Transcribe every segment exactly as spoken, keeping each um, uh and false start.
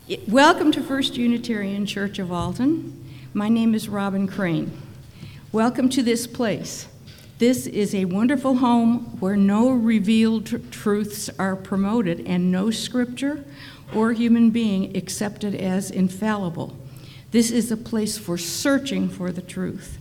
Welcome to First Unitarian Church of Alton. My name is Robin Crane. Welcome to this place. This is a wonderful home where no revealed tr- truths are promoted and no scripture or human being accepted as infallible. This is a place for searching for the truth.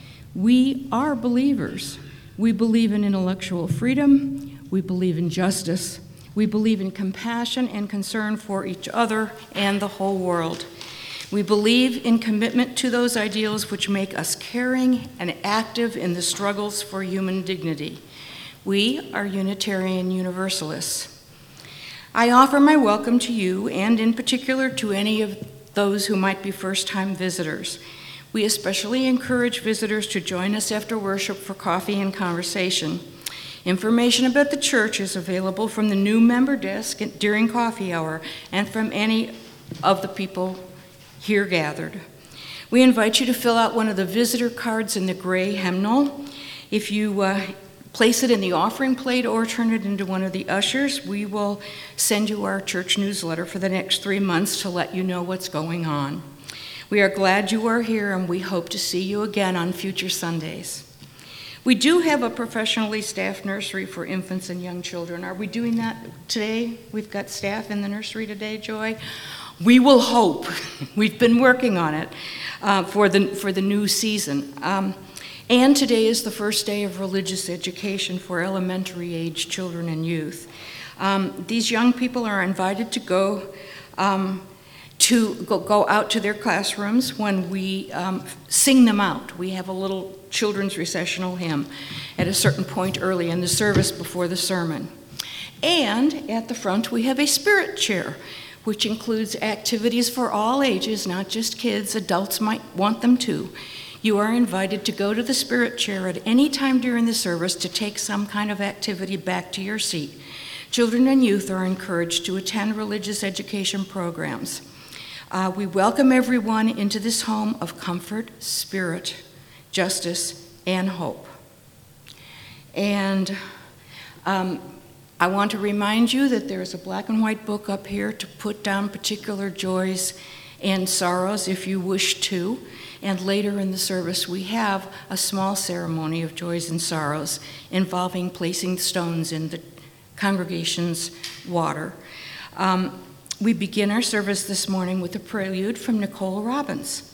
We are believers. We believe in intellectual freedom. We believe in justice. We believe in compassion and concern for each other and the whole world. We believe in commitment to those ideals which make us caring and active in the struggles for human dignity. We are Unitarian Universalists. I offer my welcome to you, and in particular to any of those who might be first-time visitors. We especially encourage visitors to join us after worship for coffee and conversation. Information about the church is available from the new member desk during coffee hour and from any of the people here gathered. We invite you to fill out one of the visitor cards in the gray hymnal. If you uh, place it in the offering plate or turn it into one of the ushers, we will send you our church newsletter for the next three months to let you know what's going on. We are glad you are here, and we hope to see you again on future Sundays. We do have a professionally staffed nursery for infants and young children. Are we doing that today? We've got staff in the nursery today, Joy? We will hope. We've been working on it uh, for the for the new season. Um, and today is the first day of religious education for elementary age children and youth. Um, these young people are invited to go um, to go, go out to their classrooms when we um, sing them out. We have a little children's recessional hymn at a certain point early in the service before the sermon. And at the front we have a spirit chair, which includes activities for all ages, not just kids. Adults might want them too. You are invited to go to the spirit chair at any time during the service to take some kind of activity back to your seat. Children and youth are encouraged to attend religious education programs. Uh, we welcome everyone into this home of comfort, spirit, justice, and hope. And um, I want to remind you that there is a black and white book up here to put down particular joys and sorrows if you wish to. And later in the service, we have a small ceremony of joys and sorrows involving placing stones in the congregation's water. Um, we begin our service this morning with a prelude from Nicole Robbins.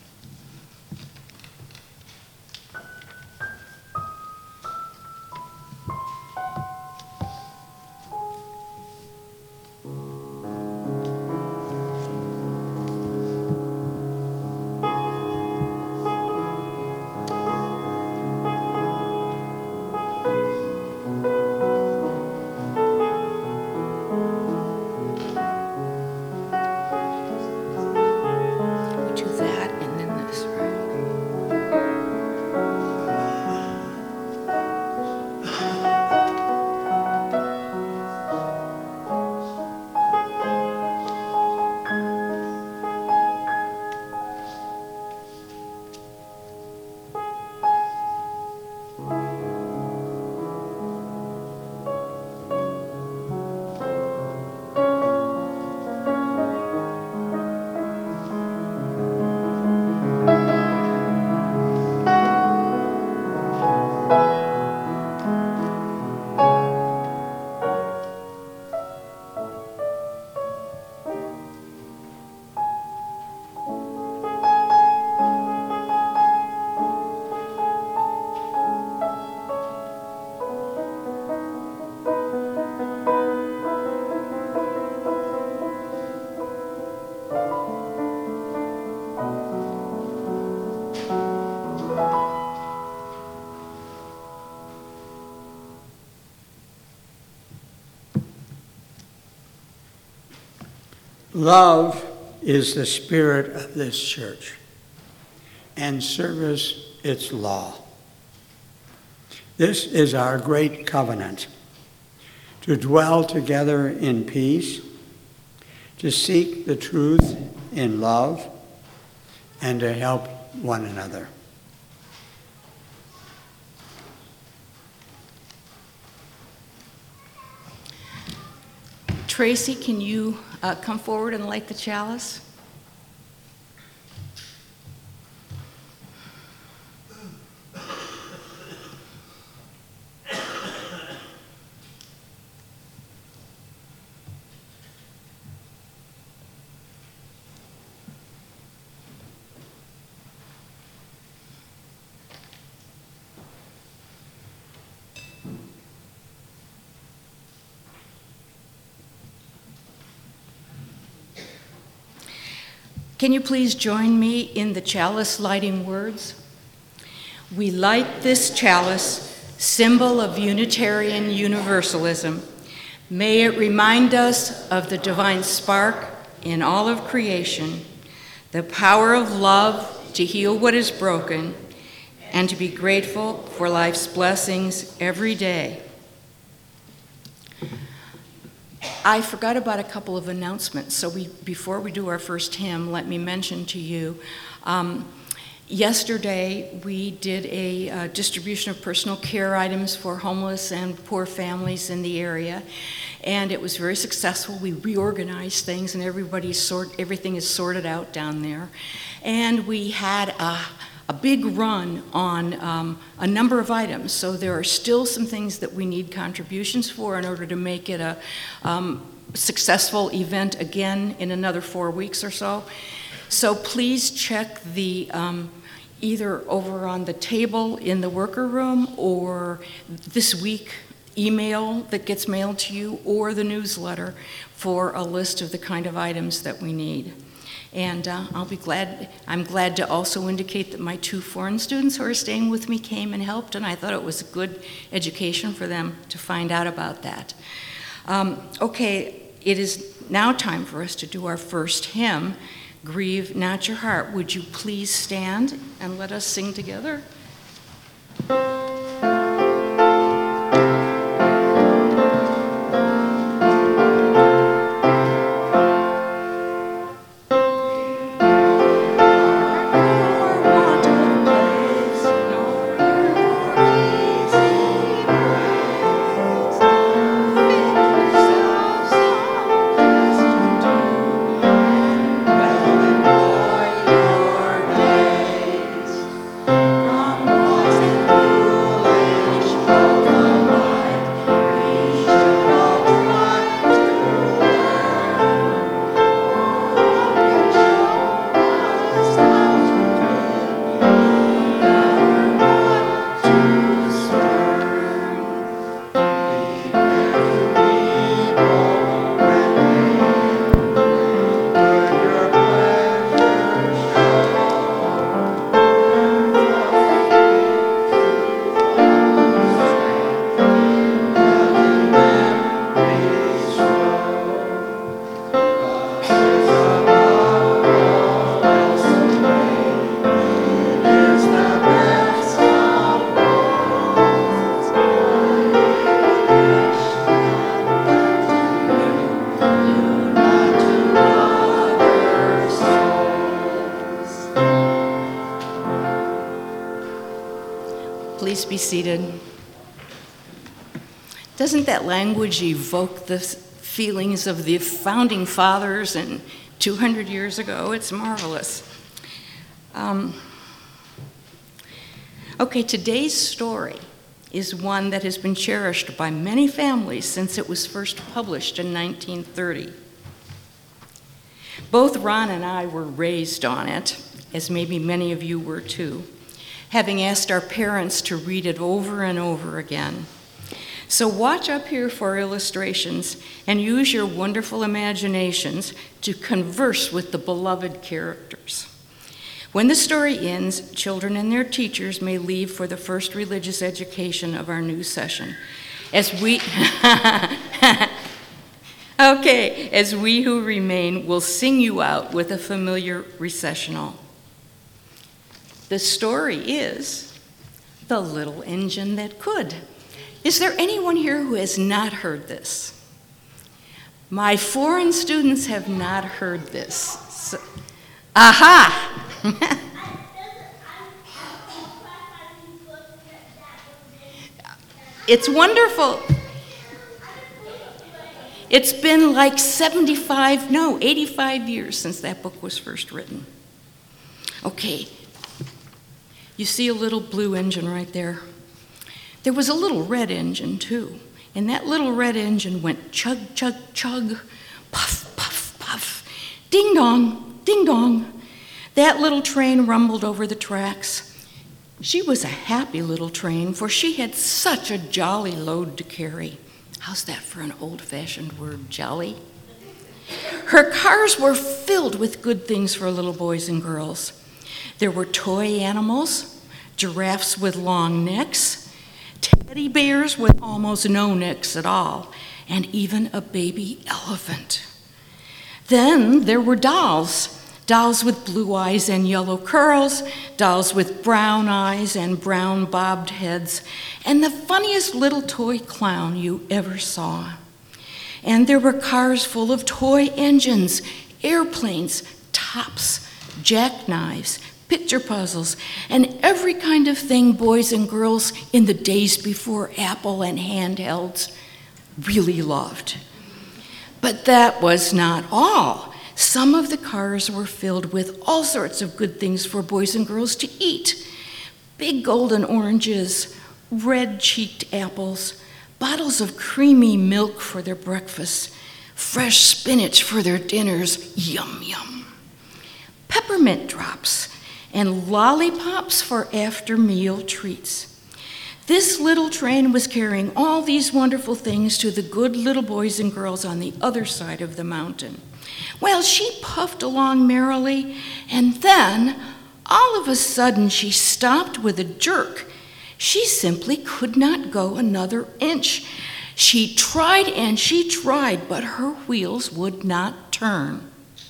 Love is the spirit of this church, and service its law. This is our great covenant, to dwell together in peace, to seek the truth in love, and to help one another. Tracy, can you uh, come forward and light the chalice? Can you please join me in the chalice lighting words? We light this chalice, symbol of Unitarian Universalism. May it remind us of the divine spark in all of creation, the power of love to heal what is broken, and to be grateful for life's blessings every day. I forgot about a couple of announcements, so we, before we do our first hymn, let me mention to you, um, yesterday we did a uh, distribution of personal care items for homeless and poor families in the area, and it was very successful. We reorganized things, and everybody sort, everything is sorted out down there, and we had a a big run on um, a number of items. So there are still some things that we need contributions for in order to make it a um, successful event again in another four weeks or so. So please check the um, either over on the table in the worker room or this week email that gets mailed to you or the newsletter for a list of the kind of items that we need. And uh, I'll be glad, I'm glad to also indicate that my two foreign students who are staying with me came and helped, and I thought it was a good education for them to find out about that. Um, okay, it is now time for us to do our first hymn, Grieve Not Your Heart. Would you please stand and let us sing together? Please be seated. Doesn't that language evoke the feelings of the founding fathers and two hundred years ago? It's marvelous. Um, okay, today's story is one that has been cherished by many families since it was first published in nineteen thirty. Both Ron and I were raised on it, as maybe many of you were too, having asked our parents to read it over and over again. So watch up here for illustrations and use your wonderful imaginations to converse with the beloved characters. When the story ends, children and their teachers may leave for the first religious education of our new session. As we, okay, as we who remain will sing you out with a familiar recessional. The story is The Little Engine That Could. Is there anyone here who has not heard this? My foreign students have not heard this. So, aha! It's wonderful. It's been like seventy-five, no, eighty-five years since that book was first written. Okay, you see a little blue engine right there? There was a little red engine too, and that little red engine went chug, chug, chug, puff, puff, puff, ding dong, ding dong. That little train rumbled over the tracks. She was a happy little train, for she had such a jolly load to carry. How's that for an old-fashioned word, jolly? Her cars were filled with good things for little boys and girls. There were toy animals, giraffes with long necks, teddy bears with almost no necks at all, and even a baby elephant. Then there were dolls. Dolls with blue eyes and yellow curls, dolls with brown eyes and brown bobbed heads, and the funniest little toy clown you ever saw. And there were cars full of toy engines, airplanes, tops, jackknives, picture puzzles, and every kind of thing boys and girls in the days before Apple and handhelds really loved. But that was not all. Some of the cars were filled with all sorts of good things for boys and girls to eat. Big golden oranges, red-cheeked apples, bottles of creamy milk for their breakfasts, fresh spinach for their dinners, yum, yum. Peppermint drops and lollipops for after-meal treats. This little train was carrying all these wonderful things to the good little boys and girls on the other side of the mountain. Well, she puffed along merrily, and then, all of a sudden, she stopped with a jerk. She simply could not go another inch. She tried and she tried, but her wheels would not turn.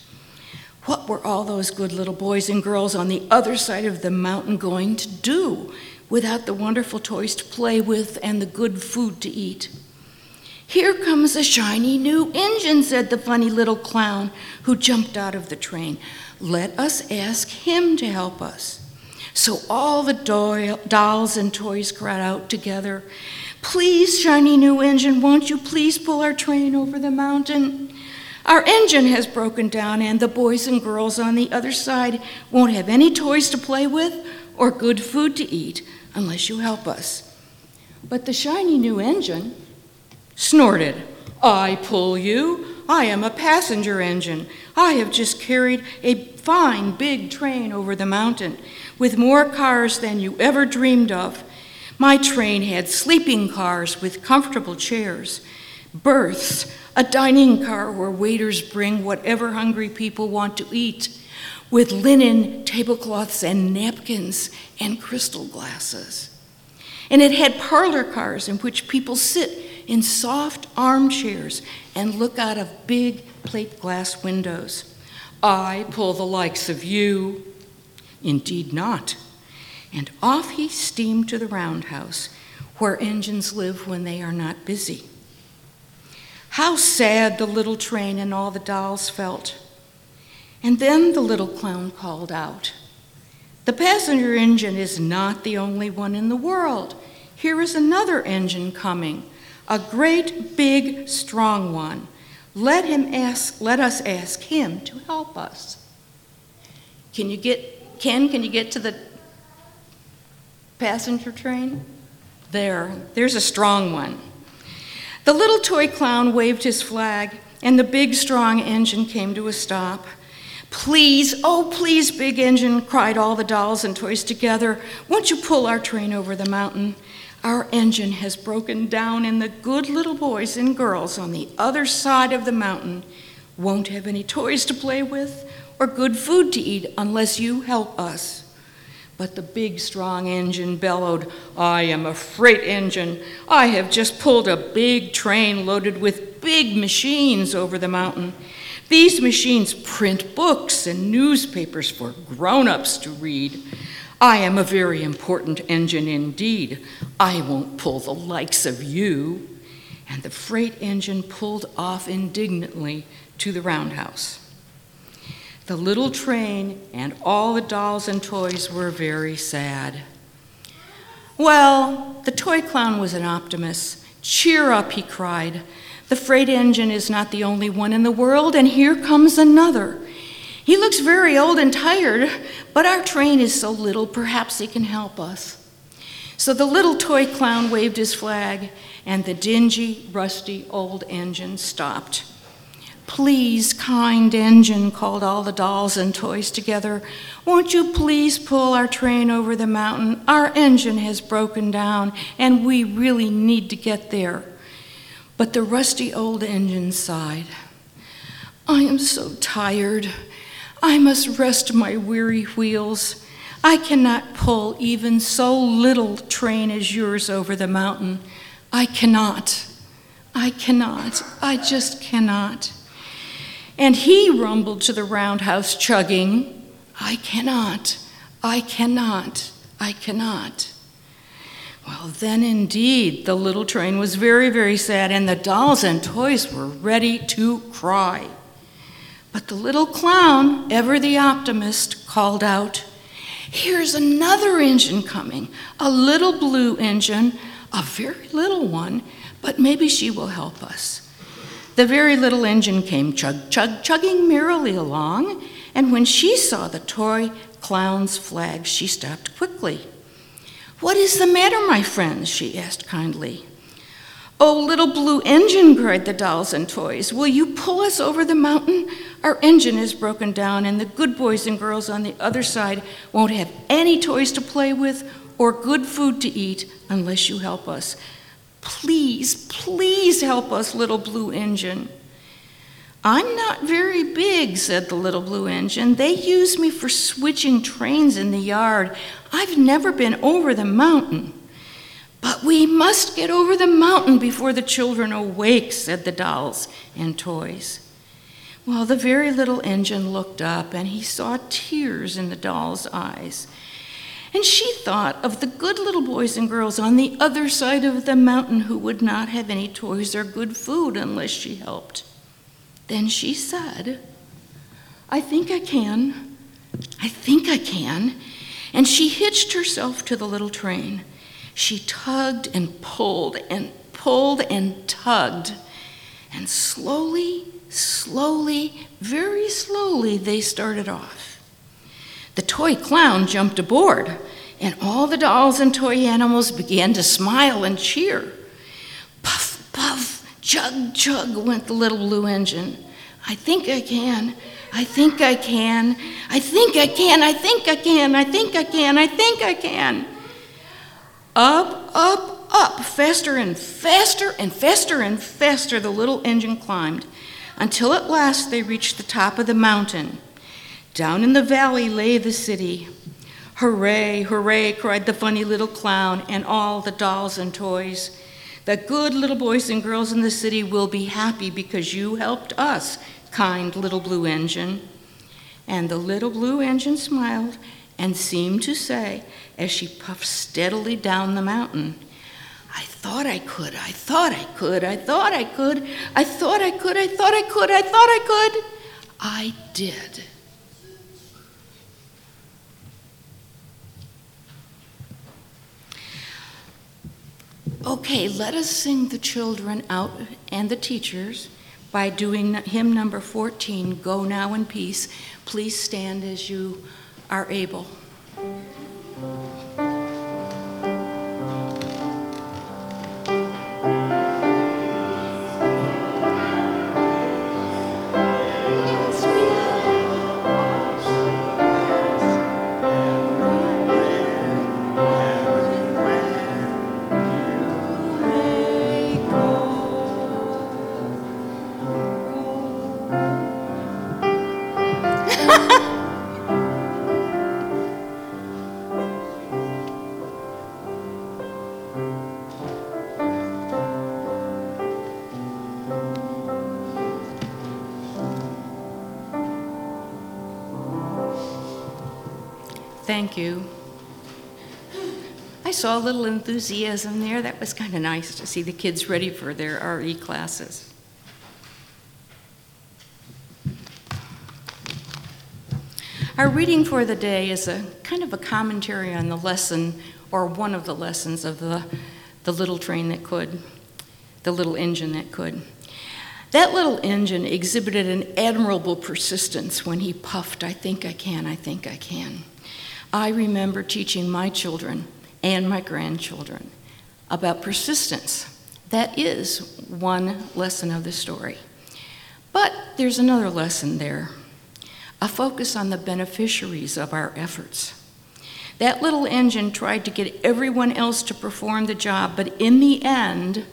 What were all those good little boys and girls on the other side of the mountain going to do without the wonderful toys to play with and the good food to eat? "Here comes a shiny new engine," said the funny little clown who jumped out of the train. "Let us ask him to help us." So all the do- dolls and toys cried out together, "Please, shiny new engine, won't you please pull our train over the mountain? Our engine has broken down, and the boys and girls on the other side won't have any toys to play with or good food to eat unless you help us." But the shiny new engine snorted, "I pull you. I am a passenger engine. I have just carried a fine big train over the mountain with more cars than you ever dreamed of. My train had sleeping cars with comfortable chairs, berths, a dining car where waiters bring whatever hungry people want to eat, with linen tablecloths and napkins and crystal glasses. And it had parlor cars in which people sit in soft armchairs and look out of big plate glass windows. I pull the likes of you." Indeed not. And off he steamed to the roundhouse, where engines live when they are not busy. How sad the little train and all the dolls felt. And then the little clown called out, "The passenger engine is not the only one in the world. Here is another engine coming, a great, big, strong one. Let him ask, let us ask him to help us." Can you get, Ken, can you get to the passenger train? There, there's a strong one. The little toy clown waved his flag, and the big, strong engine came to a stop. "Please, oh, please, big engine," cried all the dolls and toys together. "Won't you pull our train over the mountain? Our engine has broken down, and the good little boys and girls on the other side of the mountain won't have any toys to play with or good food to eat unless you help us." But the big, strong engine bellowed, "I am a freight engine. I have just pulled a big train loaded with big machines over the mountain. These machines print books and newspapers for grown-ups to read. I am a very important engine indeed. I won't pull the likes of you." And the freight engine pulled off indignantly to the roundhouse. The little train and all the dolls and toys were very sad. Well, the toy clown was an optimist, "Cheer up," he cried. "The freight engine is not the only one in the world, and here comes another. He looks very old and tired, but our train is so little, perhaps he can help us." So the little toy clown waved his flag, and the dingy, rusty old engine stopped. "Please, kind engine," called all the dolls and toys together, "won't you please pull our train over the mountain? Our engine has broken down, and we really need to get there." But the rusty old engine sighed. "I am so tired. I must rest my weary wheels. I cannot pull even so little train as yours over the mountain. I cannot. I cannot. I just cannot." And he rumbled to the roundhouse, chugging, "I cannot. I cannot. I cannot." Well, then indeed, the little train was very, very sad, and the dolls and toys were ready to cry. But the little clown, ever the optimist, called out, "Here's another engine coming, a little blue engine, a very little one, but maybe she will help us." The very little engine came chug, chug, chugging merrily along, and when she saw the toy clown's flag, she stopped quickly. "What is the matter, my friends?" she asked kindly. "Oh, little blue engine," cried the dolls and toys, "will you pull us over the mountain? Our engine is broken down, and the good boys and girls on the other side won't have any toys to play with or good food to eat unless you help us. Please, please help us, little blue engine." "I'm not very big," said the little blue engine. "They use me for switching trains in the yard. I've never been over the mountain." "But we must get over the mountain before the children awake," said the dolls and toys. Well, the very little engine looked up, and he saw tears in the doll's eyes. And she thought of the good little boys and girls on the other side of the mountain who would not have any toys or good food unless she helped. Then she said, "I think I can. I think I can." And she hitched herself to the little train. She tugged and pulled and pulled and tugged. And slowly, slowly, very slowly, they started off. The toy clown jumped aboard, and all the dolls and toy animals began to smile and cheer. Puff, puff, chug, chug went the little blue engine. "I think I can. I think I can. I think I can. I think I can. I think I can. I think I can." Up, up, up, faster and faster and faster and faster the little engine climbed, until at last they reached the top of the mountain. Down in the valley lay the city. "Hooray, hooray," cried the funny little clown and all the dolls and toys. "The good little boys and girls in the city will be happy because you helped us, kind little blue engine." And the little blue engine smiled and seemed to say, as she puffed steadily down the mountain, "I thought I could, I thought I could, I thought I could, I thought I could, I thought I could, I thought I could. I did." Okay, let us sing the children out and the teachers by doing hymn number fourteen, "Go Now in Peace." Please stand as you are able. Thank you. I saw a little enthusiasm there. That was kind of nice to see the kids ready for their R E classes. Our reading for the day is a kind of a commentary on the lesson, or one of the lessons of the, the Little Train That Could. the little engine that could. That little engine exhibited an admirable persistence when he puffed, "I think I can, I think I can." I remember teaching my children and my grandchildren about persistence. That is one lesson of the story. But there's another lesson there, a focus on the beneficiaries of our efforts. That little engine tried to get everyone else to perform the job, but in the end,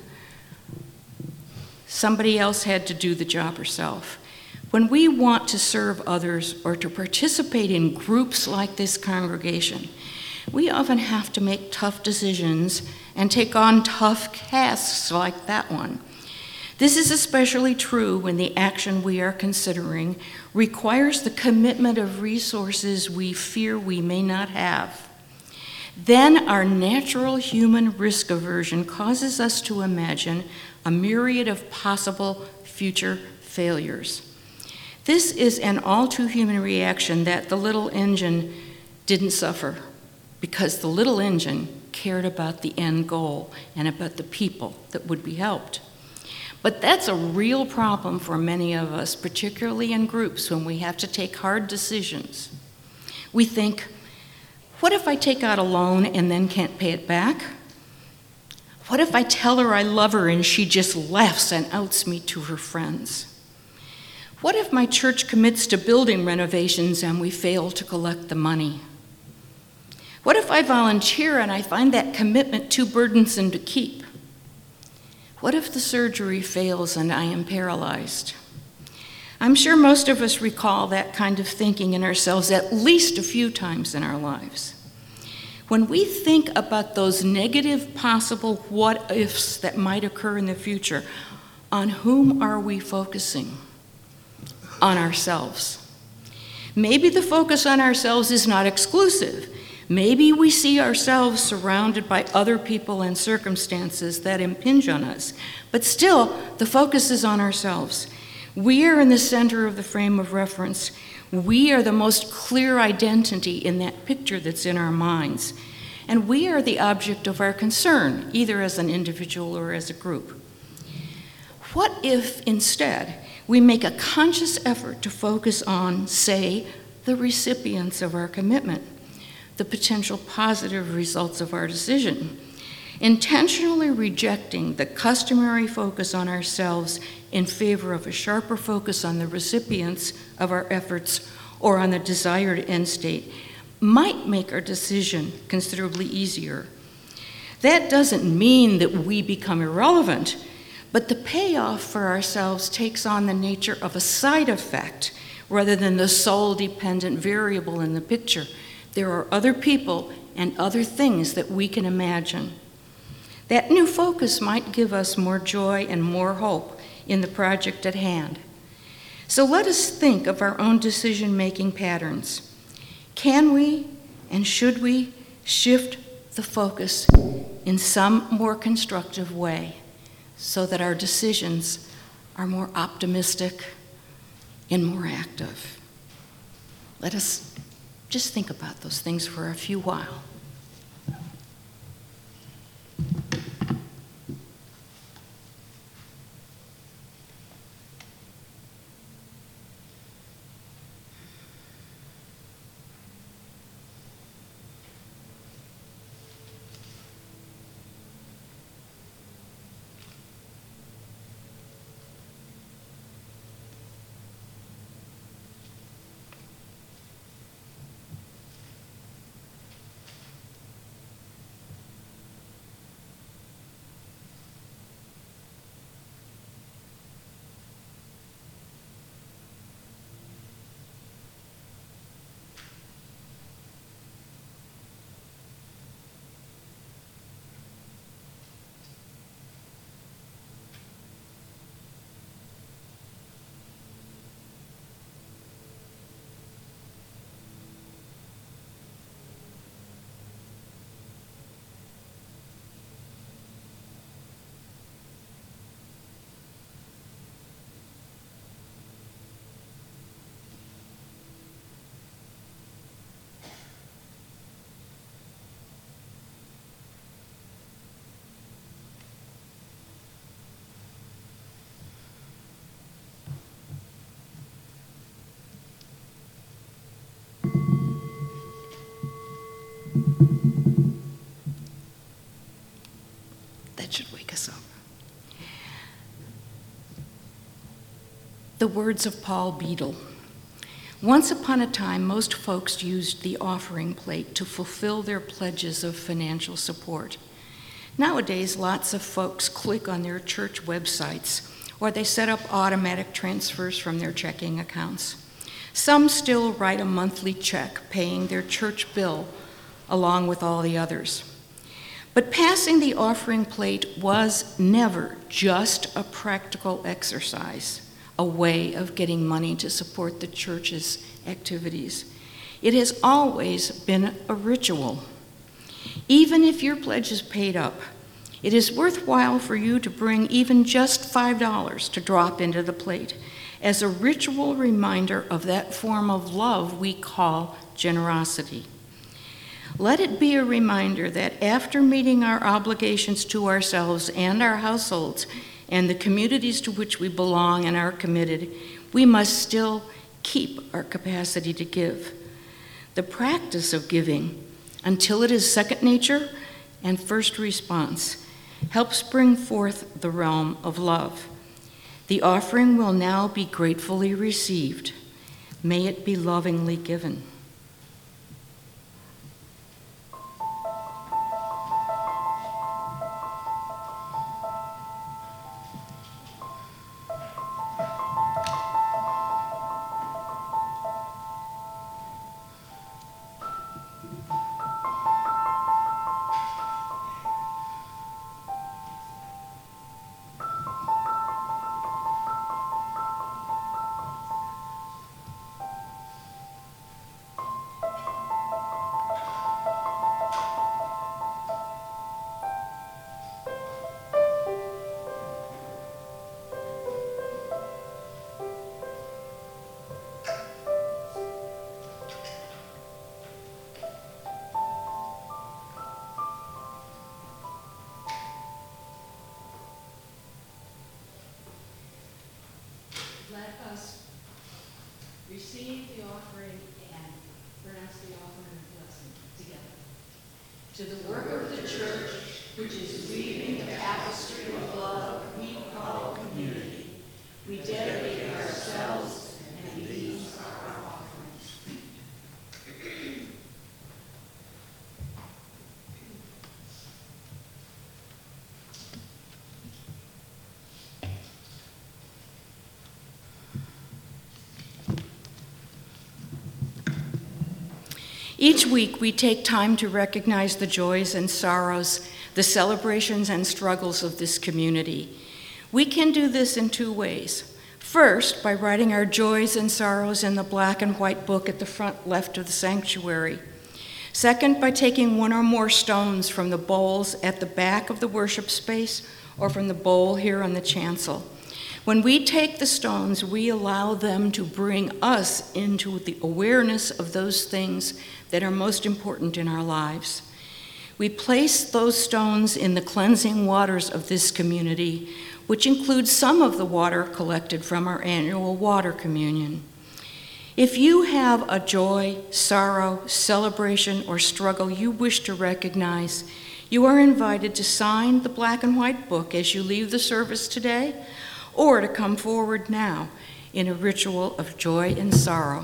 somebody else had to do the job herself. When we want to serve others or to participate in groups like this congregation, we often have to make tough decisions and take on tough tasks like that one. This is especially true when the action we are considering requires the commitment of resources we fear we may not have. Then our natural human risk aversion causes us to imagine a myriad of possible future failures. This is an all too human reaction that the little engine didn't suffer, because the little engine cared about the end goal and about the people that would be helped. But that's a real problem for many of us, particularly in groups when we have to take hard decisions. We think, what if I take out a loan and then can't pay it back? What if I tell her I love her and she just laughs and outs me to her friends? What if my church commits to building renovations and we fail to collect the money? What if I volunteer and I find that commitment too burdensome to keep? What if the surgery fails and I am paralyzed? I'm sure most of us recall that kind of thinking in ourselves at least a few times in our lives. When we think about those negative possible what-ifs that might occur in the future, on whom are we focusing? On ourselves. Maybe the focus on ourselves is not exclusive. Maybe we see ourselves surrounded by other people and circumstances that impinge on us, but still, the focus is on ourselves. We are in the center of the frame of reference. We are the most clear identity in that picture that's in our minds, and we are the object of our concern, either as an individual or as a group. What if, instead, we make a conscious effort to focus on, say, the recipients of our commitment, the potential positive results of our decision, intentionally rejecting the customary focus on ourselves in favor of a sharper focus on the recipients of our efforts or on the desired end state might make our decision considerably easier. That doesn't mean that we become irrelevant, but the payoff for ourselves takes on the nature of a side effect rather than the sole dependent variable in the picture. There are other people and other things that we can imagine. That new focus might give us more joy and more hope in the project at hand. So let us think of our own decision-making patterns. Can we and should we shift the focus in some more constructive way so that our decisions are more optimistic and more active? Let us just think about those things for a few while. should wake us up. The words of Paul Beadle. Once upon a time, most folks used the offering plate to fulfill their pledges of financial support. Nowadays, lots of folks click on their church websites, or they set up automatic transfers from their checking accounts. Some still write a monthly check paying their church bill along with all the others. But passing the offering plate was never just a practical exercise, a way of getting money to support the church's activities. It has always been a ritual. Even if your pledge is paid up, it is worthwhile for you to bring even just five dollars to drop into the plate as a ritual reminder of that form of love we call generosity. Let it be a reminder that after meeting our obligations to ourselves and our households and the communities to which we belong and are committed, we must still keep our capacity to give. The practice of giving, until it is second nature and first response, helps bring forth the realm of love. The offering will now be gratefully received. May it be lovingly given. Let us receive the offering and pronounce the offering blessing together. To the work of the church, which is weaving the tapestry of love we call community, we dedicate ourselves, and these are our offerings. Each week, we take time to recognize the joys and sorrows, the celebrations and struggles of this community. We can do this in two ways. First, by writing our joys and sorrows in the black and white book at the front left of the sanctuary. Second, by taking one or more stones from the bowls at the back of the worship space or from the bowl here on the chancel. When we take the stones, we allow them to bring us into the awareness of those things that are most important in our lives. We place those stones in the cleansing waters of this community, which includes some of the water collected from our annual water communion. If you have a joy, sorrow, celebration, or struggle you wish to recognize, you are invited to sign the black and white book as you leave the service today, or to come forward now in a ritual of joy and sorrow.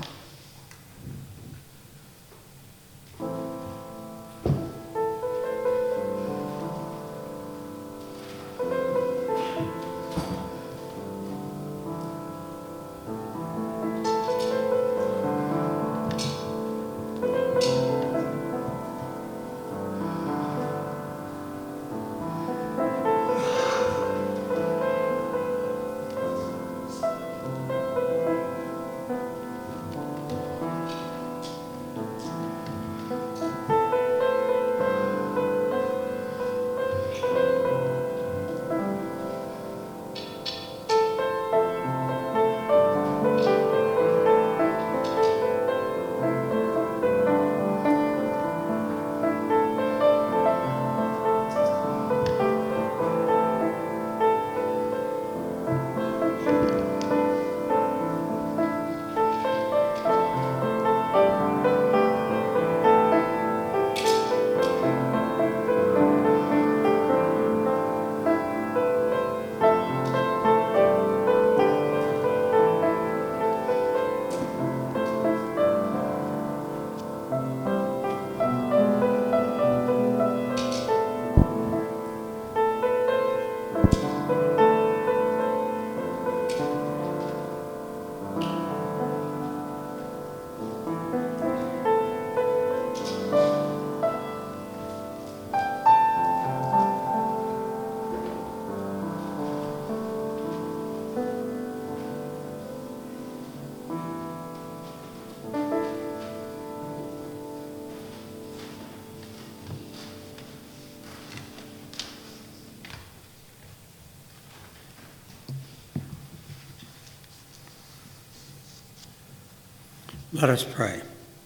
Let us pray.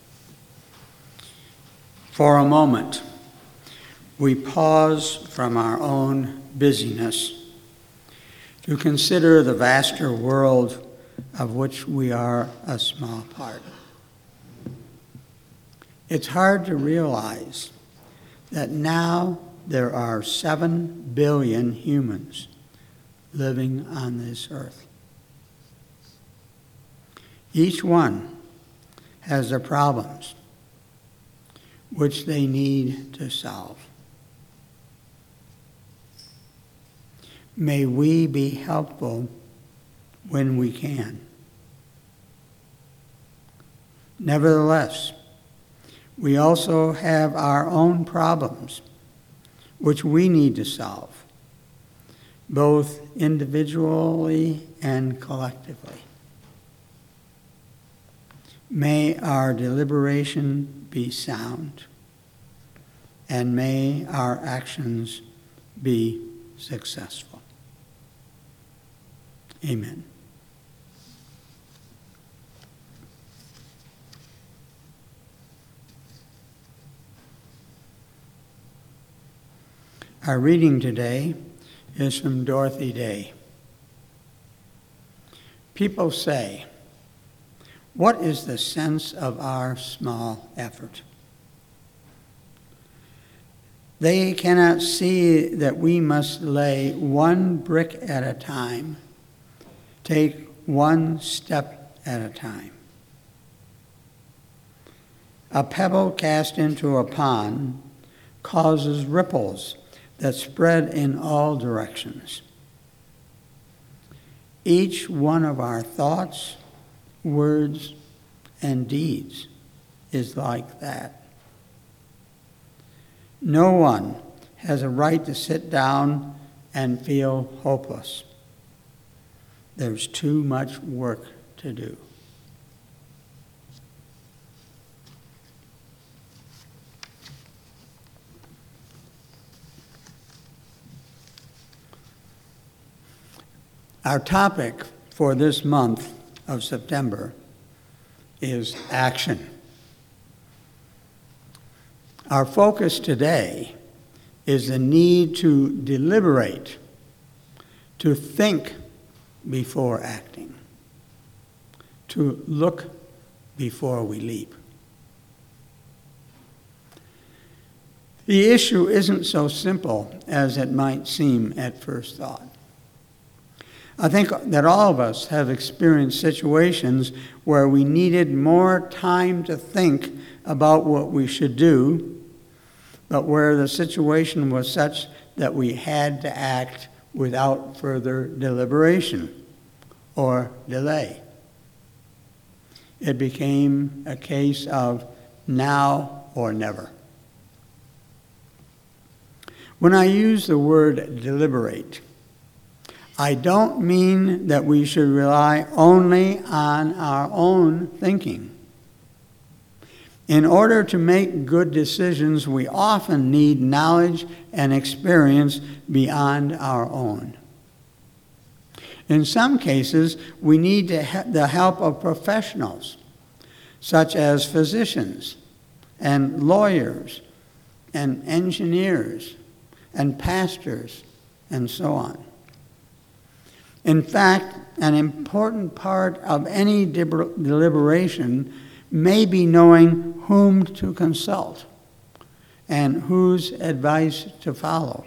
For a moment, we pause from our own busyness to consider the vaster world of which we are a small part. It's hard to realize that now there are seven billion humans living on this earth. Each one has their problems which they need to solve. May we be helpful when we can. Nevertheless, we also have our own problems which we need to solve, both individually and collectively. May our deliberation be sound, and may our actions be successful. Amen. Our reading today is from Dorothy Day. People say, "What is the sense of our small effort?" They cannot see that we must lay one brick at a time, take one step at a time. A pebble cast into a pond causes ripples that spread in all directions. Each one of our thoughts, words, and deeds is like that. No one has a right to sit down and feel hopeless. There's too much work to do. Our topic for this month of September is action. Our focus today is the need to deliberate, to think before acting, to look before we leap. The issue isn't so simple as it might seem at first thought. I think that all of us have experienced situations where we needed more time to think about what we should do, but where the situation was such that we had to act without further deliberation or delay. It became a case of now or never. When I use the word deliberate, I don't mean that we should rely only on our own thinking. In order to make good decisions, we often need knowledge and experience beyond our own. In some cases, we need the help of professionals, such as physicians and lawyers and engineers and pastors and so on. In fact, an important part of any deliberation may be knowing whom to consult and whose advice to follow.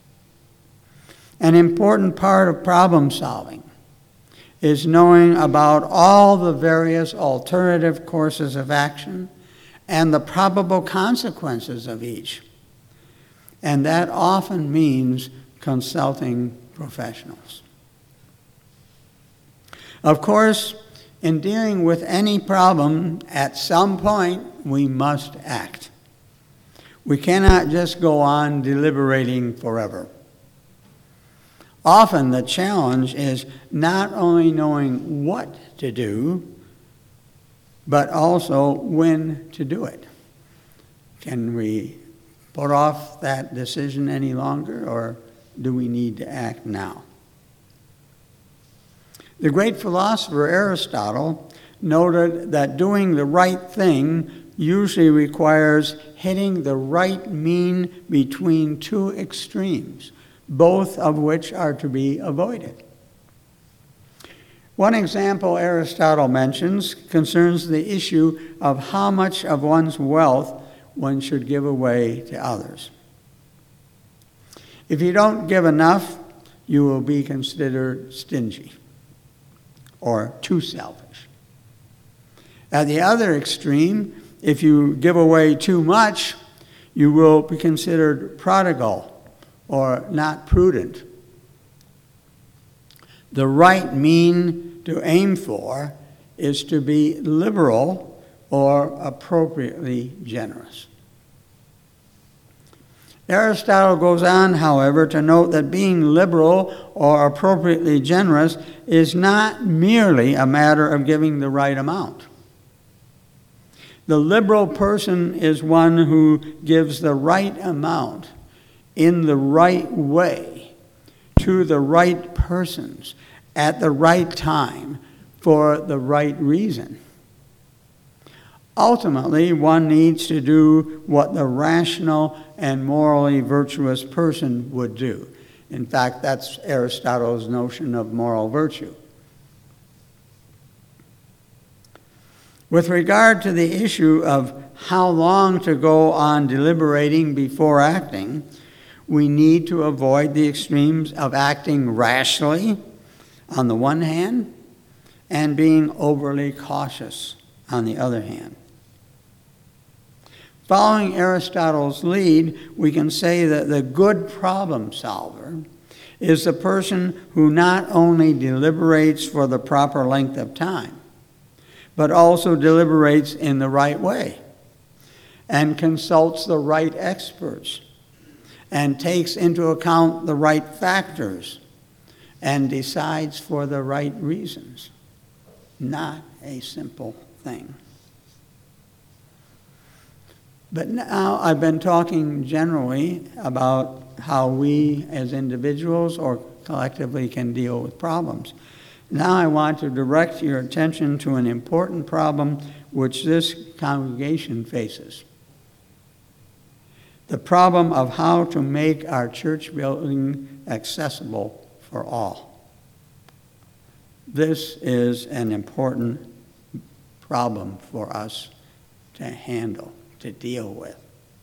An important part of problem solving is knowing about all the various alternative courses of action and the probable consequences of each. And that often means consulting professionals. Of course, in dealing with any problem, at some point, we must act. We cannot just go on deliberating forever. Often the challenge is not only knowing what to do, but also when to do it. Can we put off that decision any longer, or do we need to act now? The great philosopher Aristotle noted that doing the right thing usually requires hitting the right mean between two extremes, both of which are to be avoided. One example Aristotle mentions concerns the issue of how much of one's wealth one should give away to others. If you don't give enough, you will be considered stingy or too selfish. At the other extreme, if you give away too much, you will be considered prodigal or not prudent. The right mean to aim for is to be liberal or appropriately generous. Aristotle goes on, however, to note that being liberal or appropriately generous is not merely a matter of giving the right amount. The liberal person is one who gives the right amount in the right way to the right persons at the right time for the right reason. Ultimately, one needs to do what the rational and morally virtuous person would do. In fact, that's Aristotle's notion of moral virtue. With regard to the issue of how long to go on deliberating before acting, we need to avoid the extremes of acting rashly on the one hand and being overly cautious on the other hand. Following Aristotle's lead, we can say that the good problem solver is the person who not only deliberates for the proper length of time, but also deliberates in the right way and consults the right experts and takes into account the right factors and decides for the right reasons. Not a simple thing. But now I've been talking generally about how we as individuals or collectively can deal with problems. Now I want to direct your attention to an important problem which this congregation faces. The problem of how to make our church building accessible for all. This is an important problem for us to handle, to deal with.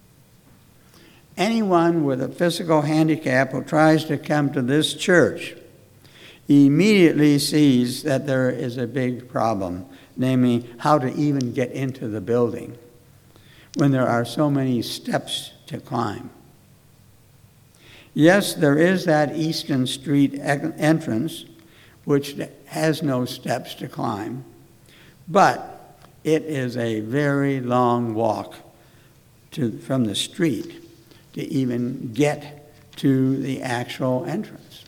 Anyone with a physical handicap who tries to come to this church immediately sees that there is a big problem, namely how to even get into the building when there are so many steps to climb. Yes, there is that Easton Street entrance, which has no steps to climb, but it is a very long walk to, from the street to even get to the actual entrance.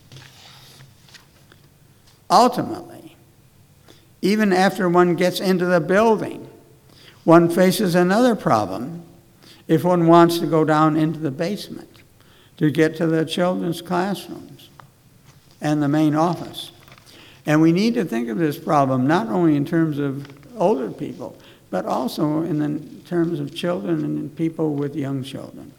Ultimately, even after one gets into the building, one faces another problem if one wants to go down into the basement to get to the children's classrooms and the main office. And we need to think of this problem not only in terms of older people, but also in the terms of children and people with young children.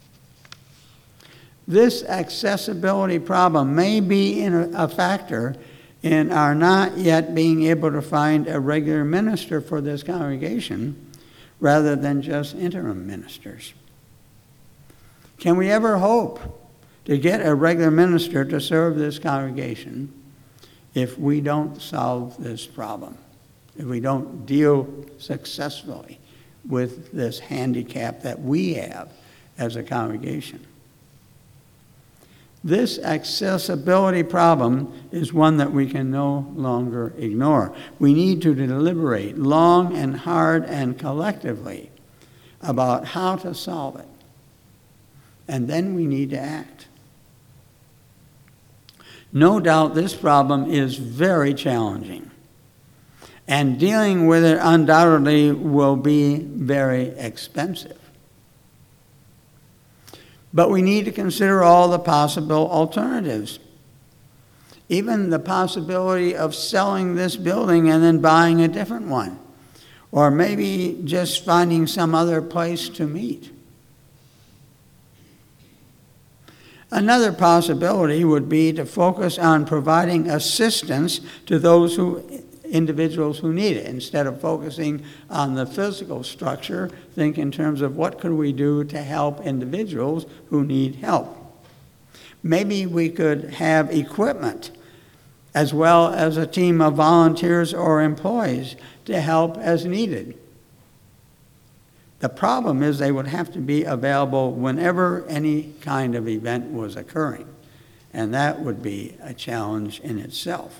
This accessibility problem may be in a, a factor in our not yet being able to find a regular minister for this congregation rather than just interim ministers. Can we ever hope to get a regular minister to serve this congregation if we don't solve this problem, if we don't deal successfully with this handicap that we have as a congregation? This accessibility problem is one that we can no longer ignore. We need to deliberate long and hard and collectively about how to solve it. And then we need to act. No doubt this problem is very challenging, and dealing with it undoubtedly will be very expensive. But we need to consider all the possible alternatives. even the possibility of selling this building and then buying a different one, or maybe just finding some other place to meet. Another possibility would be to focus on providing assistance to those who, individuals who need it. Instead of focusing on the physical structure, think in terms of what could we do to help individuals who need help. Maybe we could have equipment as well as a team of volunteers or employees to help as needed. The problem is they would have to be available whenever any kind of event was occurring, and that would be a challenge in itself.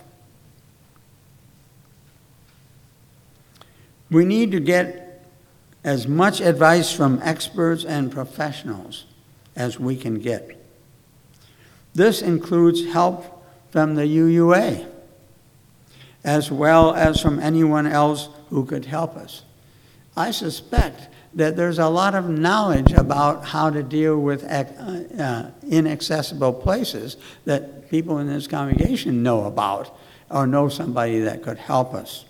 We need to get as much advice from experts and professionals as we can get. This includes help from the U U A, as well as from anyone else who could help us. I suspect that there's a lot of knowledge about how to deal with uh, inaccessible places that people in this congregation know about or know somebody that could help us.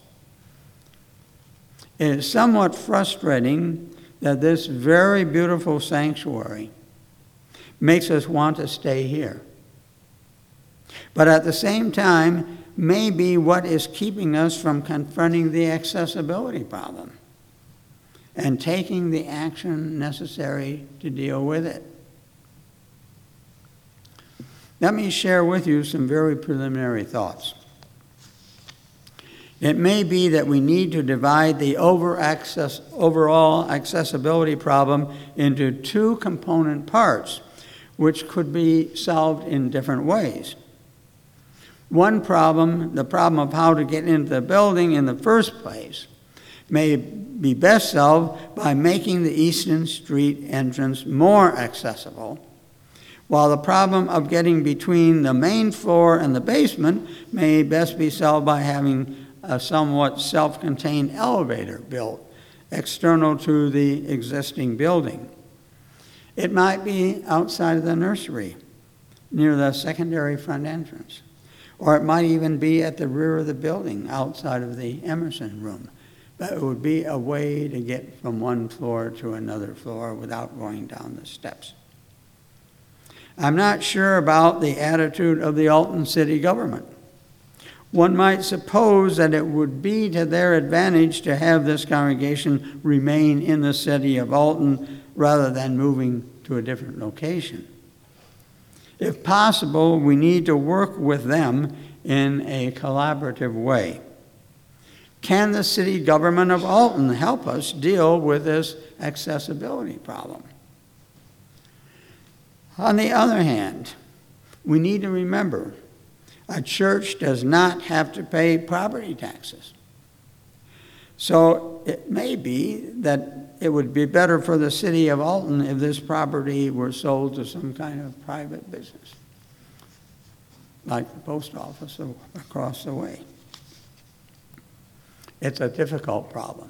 It is somewhat frustrating that this very beautiful sanctuary makes us want to stay here. But at the same time, may be what is keeping us from confronting the accessibility problem and taking the action necessary to deal with it. Let me share with you some very preliminary thoughts. It may be that we need to divide the over access, overall accessibility problem into two component parts, which could be solved in different ways. One problem, the problem of how to get into the building in the first place, may be best solved by making the Easton Street entrance more accessible, while the problem of getting between the main floor and the basement may best be solved by having a somewhat self-contained elevator built external to the existing building. It might be outside of the nursery, near the secondary front entrance, or it might even be at the rear of the building, outside of the Emerson room. But it would be a way to get from one floor to another floor without going down the steps. I'm not sure about the attitude of the Alton city government. One might suppose that it would be to their advantage to have this congregation remain in the city of Alton rather than moving to a different location. If possible, we need to work with them in a collaborative way. Can the city government of Alton help us deal with this accessibility problem? On the other hand, we need to remember a church does not have to pay property taxes. So it may be that it would be better for the city of Alton if this property were sold to some kind of private business, like the post office across the way. It's a difficult problem.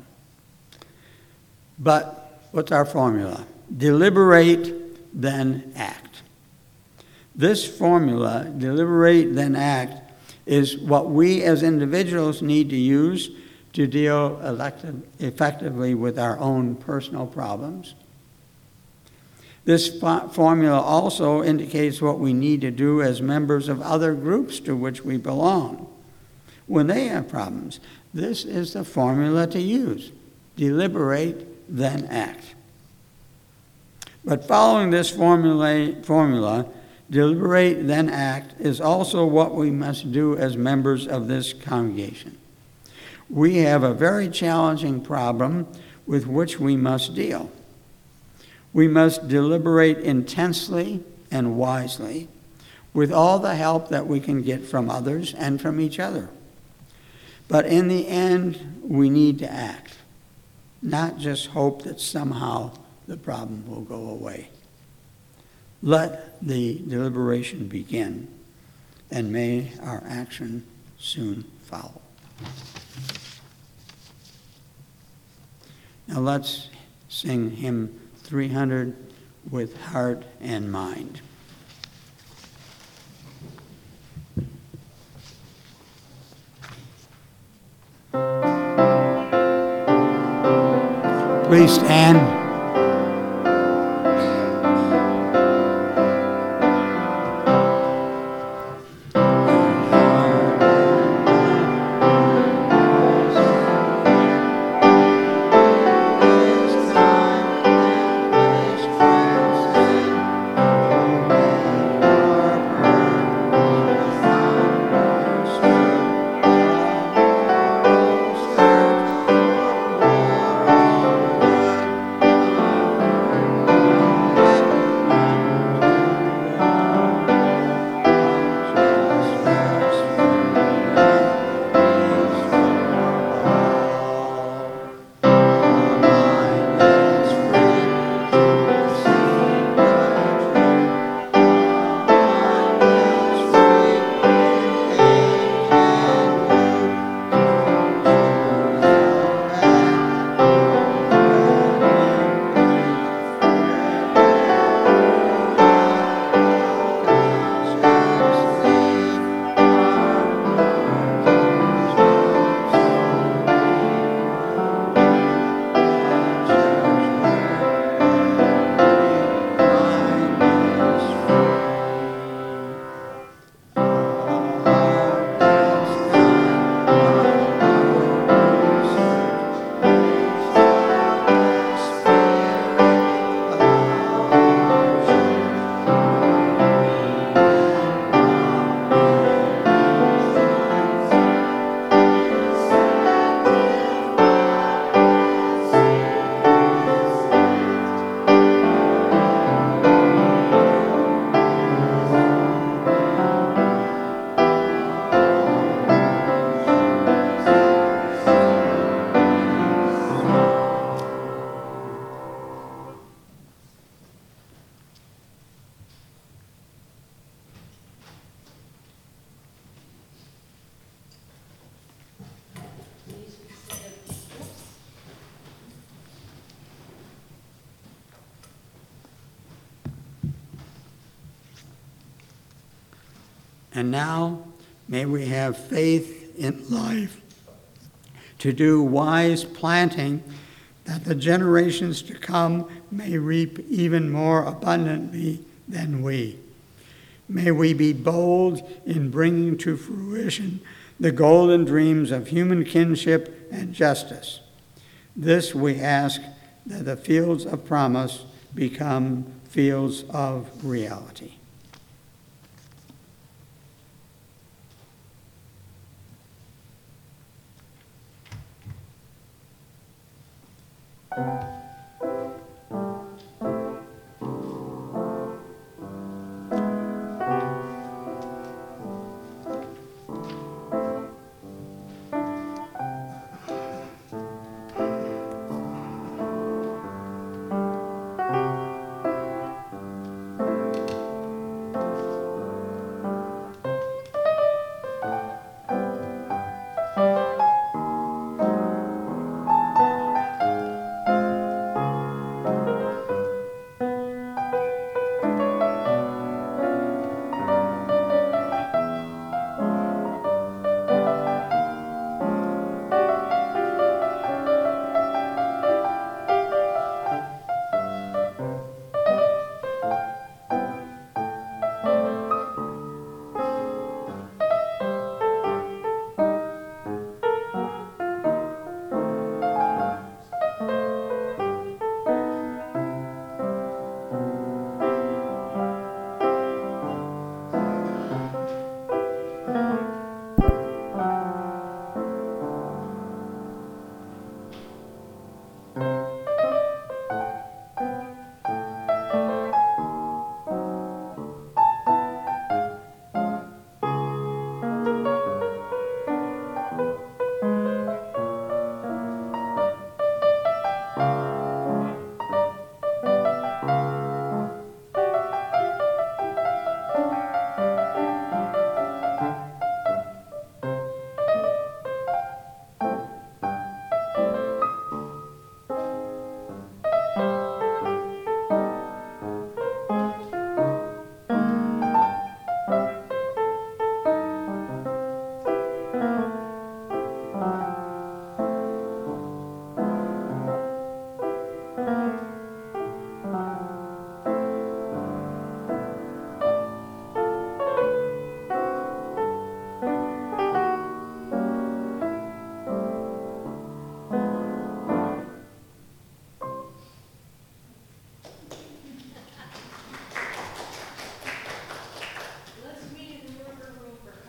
But what's our formula? Deliberate, then act. This formula, deliberate, then act, is what we as individuals need to use to deal elected, effectively with our own personal problems. This fo- formula also indicates what we need to do as members of other groups to which we belong when they have problems. This is the formula to use. Deliberate, then act. But following this formula, formula, deliberate, then act, is also what we must do as members of this congregation. We have a very challenging problem with which we must deal. We must deliberate intensely and wisely with all the help that we can get from others and from each other. But in the end, we need to act, not just hope that somehow the problem will go away. Let the deliberation begin, and may our action soon follow. Now let's sing hymn three hundred with heart and mind. Please stand. And now, may we have faith in life to do wise planting, that the generations to come may reap even more abundantly than we. May we be bold in bringing to fruition the golden dreams of human kinship and justice. This we ask, that the fields of promise become fields of reality. Thank you.